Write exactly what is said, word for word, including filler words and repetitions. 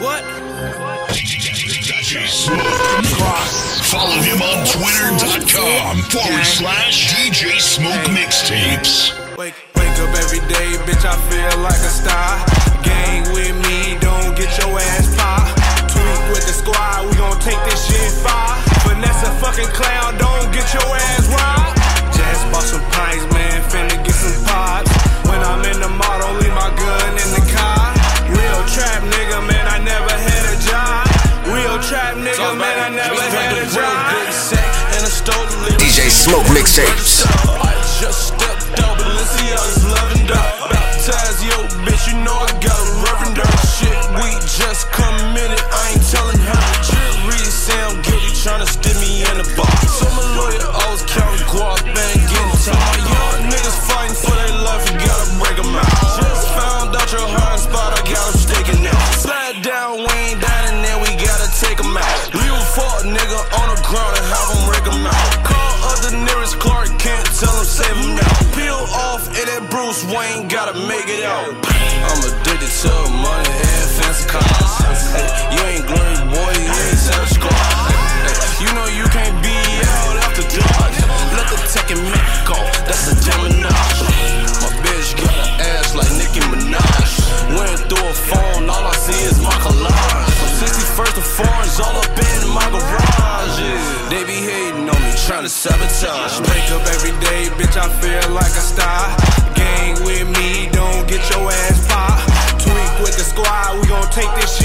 What? D J Smoke. Follow him on twitter.com forward slash DJ Smoke Mixtapes. Wake, wake up every day, bitch, I feel like a star. Gang with me, don't get your ass popped. Tweak with the squad, we gon' take this shit far. Finesse a fucking clown, don't get your ass robbed. Just bought some pints, man, finna get some pots. When I'm in the mall, don't leave my gun in the car. Real trap nigga, man, I never had a job. Real trap nigga, man, I never had a job. D J Smoke Mixtapes. I just stepped out, but let's see how it's loving up. Baptize yo, bitch, you know I got a reverend up. Shit, we just committed, I ain't telling her. Jury say I'm guilty, tryna stick me in the box. So my lawyer always counting guap and getting time. Young niggas fighting for their life, you gotta break them out. Just found out your hard spot, I got them staking out. Slide down, we ain't down, and then we gotta take them out. Leave a fuck nigga on the ground and have them break them out. Call up the nearest Clark, can't tell him save him now. Peel off, and that Bruce Wayne gotta make it out. I'm addicted to money and fancy cars. Hey, you ain't glory boy, you ain't Savage Squad. Hey, you know you can't be out after dark. Let the tech and Mac go, that's a Gemini. My bitch got an ass like Nicki Minaj. Went through a phone, all I see is my collage. sixty-first and foreigns all up in my garage. Yeah. They be hating on me, trying to sabotage. Wake up every day, bitch, I feel like a star. Gang with me, don't get your ass popped. Tweak with the squad, we gon' take this shit